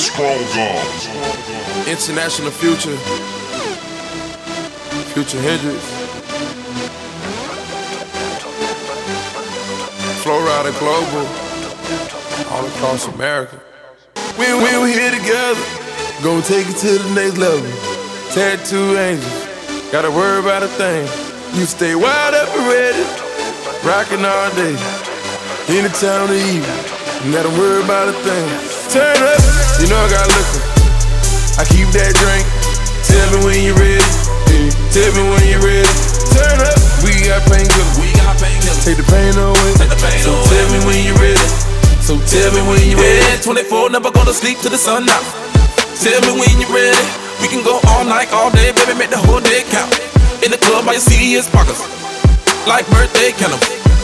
International Future, Future Hendrix, Flow Rider Global, all across America. We here together, gon' take it to the next level. Tattoo angels, gotta worry about a thing. You stay wide up and ready, rockin' all day. Any time of the evening, you gotta worry about a thing. Turn up, you know I got liquor, I keep that drink. Tell me when you're ready, tell me when you're ready. Turn up, we got painkillers, take the pain away. So tell me when you're ready, so tell me when you're ready. 24, never go to sleep till the sun out. Tell me when you're ready, we can go all night, all day, baby, make the whole day count. In the club, all you see is pockets, like birthday candles.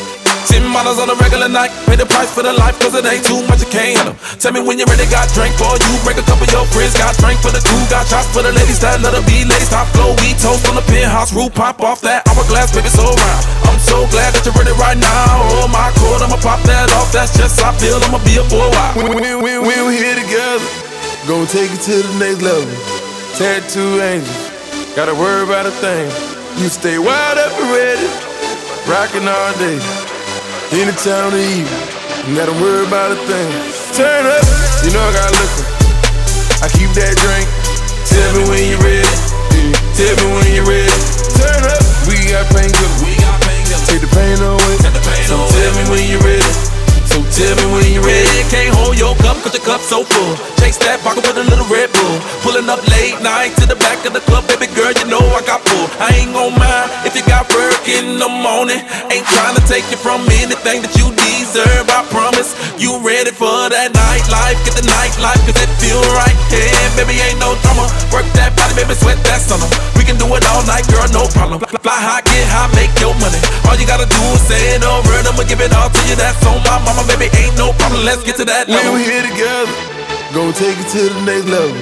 10 models on a regular night, pay the price for the life, cause it ain't too much, you can't handle. Tell me when you ready, got drink for you, break a couple of your friends, got drink for the crew, got shots for the ladies, that let her be laced, top flow, we toast on the penthouse roof, pop off that hourglass, baby, so round. I'm so glad that you're ready right now, oh my God, I'ma pop that off, that's just how I feel, I'ma be up for a while. We here together, gon' take it to the next level. Tattoo angels, gotta worry about a thing. You stay wide up and ready, rockin' all day. Any time of the evening, you gotta worry about a thing. Turn up, you know I got liquor, I keep that drink. Tell me when you're ready, tell me when you're ready. Turn up, we got painkillers, take the pain away. So tell me when you're ready, so tell me when you're ready. Can't hold your cup cause your cup's so full. Chase that pocket with a little Red Bull. Pulling up late night to the back of the club, baby girl, you know I got pull. I ain't gon' mind if you got work in the morning. Ain't trying to take you from anything that you deserve, I promise. You ready for that nightlife, get the nightlife cause it feel right. Yeah, baby, ain't no drama. Work that body, baby, sweat that summer. We can do it all night, girl, no problem. Fly high, get high, make your money. All you gotta do is say it over, I'ma give it all to you, that's on my mama, baby, ain't no problem, let's get to that level. We here together, gon' take it to the next level.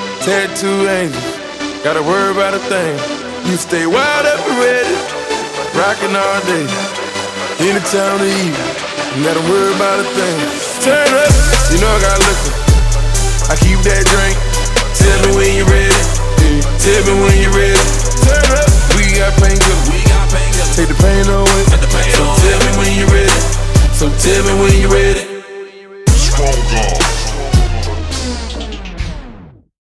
Tattoo angels, gotta worry about a thing. You stay wide up and ready, rockin' all day. Any time of the evening, you gotta worry about a thing. Turn up, you know I got liquor, I keep that drink. Tell me when you're ready, tell me when you're ready.